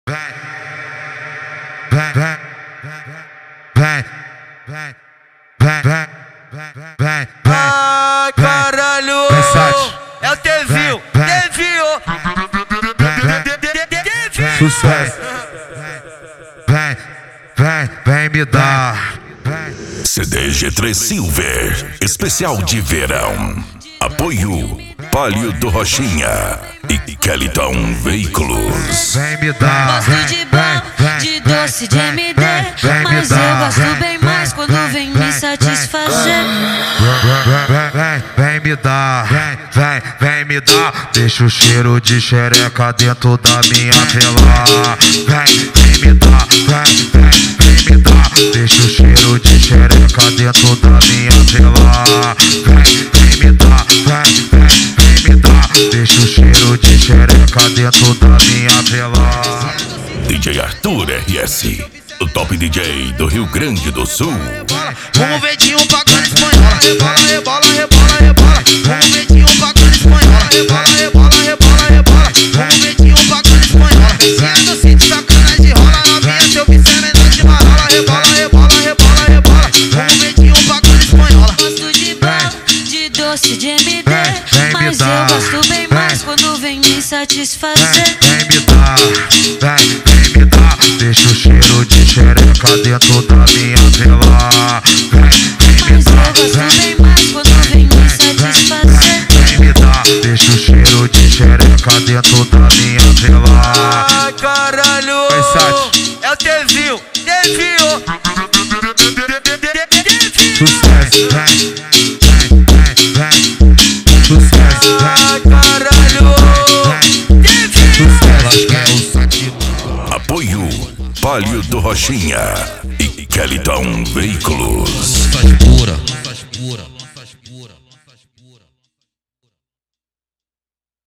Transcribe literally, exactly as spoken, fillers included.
Vem, vem, vem, vem, vem, vem, vem, vem, vem. Ai, caralho! É o Tevinho, Tevinho! Sucesso! Vem, vem, vem me dar. C D G três Silver, especial de verão. Apoio Palio do Rochinha e Kellyton Veículos. Vem me dar. Gosto de bom, de doce, de M D, mas eu gosto bem mais quando vem me satisfazer. Vem, vem, vem me dar. Vem, vem, vem me dar. Deixa o cheiro de xereca dentro da minha vela. Vem, vem me dar. Vem, vem, vem me dar. Deixa o cheiro de xereca dentro da minha vela. Vem, vem me dar. Vem, vem, vem me dar. Deixa o cheiro de xereca dentro da minha vela. D J Arthur R S, o top D J do Rio Grande do Sul. Vamos vedinho pagando espanhola, rebola, rebola, rebola, rebola. Vamos vedinho pagando espanhola, rebola, rebola, rebola, rebola. Vamos vedinho pagando espanhola. Se é doce de sacanagem, rola novinha, seu bicho é menor de marola. Rebola, rebola, rebola, rebola. Vamos vedinho pagando espanhola. Gosto de bom, de doce, de M D, mas eu gosto bem mais quando vem me satisfazer. Vem me dar, vem, vem me dar. Deixa o cheiro de xereca dentro da minha vela. Vem, vem me Mas eu dar, gosto vem, bem mais quando vem me satisfazer. vem me dar. Deixa o cheiro de xereca dentro da minha vela. Ai, caralho! Versace. É o Tevinho, Tevinho! Sucesso, vem, vem, vem, vem. Sucesso, Ai, vem, caralho! vem. Sucesso, é o sete. Apoio Palio do Rochinha e Kellyton Veículos. Faz pura, faz pura.